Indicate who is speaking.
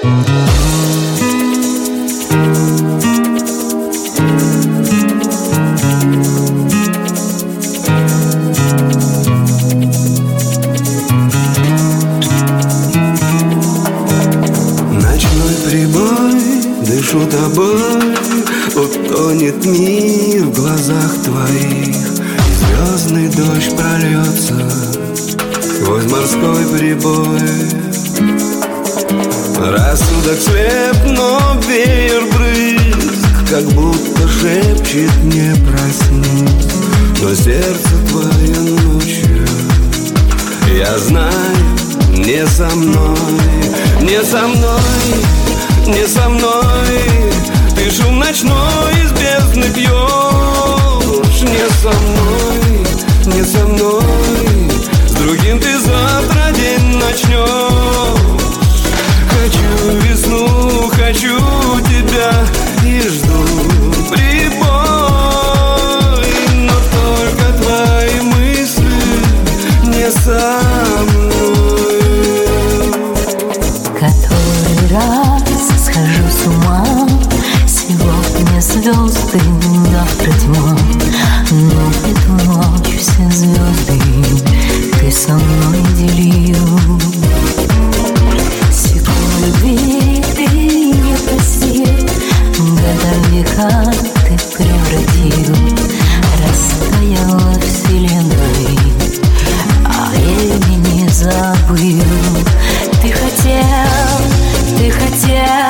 Speaker 1: Дышу тобой, утонет мир в глазах твоих, и звездный дождь прольется сквозь морской прибой. Рассудок слеп, но веер брызг как будто шепчет: не проснись. Но сердце твое ночью, я знаю, не со мной, не со мной, не со мной. Ты шум ночной из бездны пьешь. Не со мной, не со мной. С другим ты завтра день начнешь. Хочу весну, хочу тебя и жду прибой. Но только твои мысли не со мной.
Speaker 2: Который раз схожу с ума. Сегодня звезды, завтра тьма. Но эту ночь все звезды ты со мной делил. Секунды ты не просил, года века ты превратил. Растаяла вселенной, а я не забыл. Ты хотел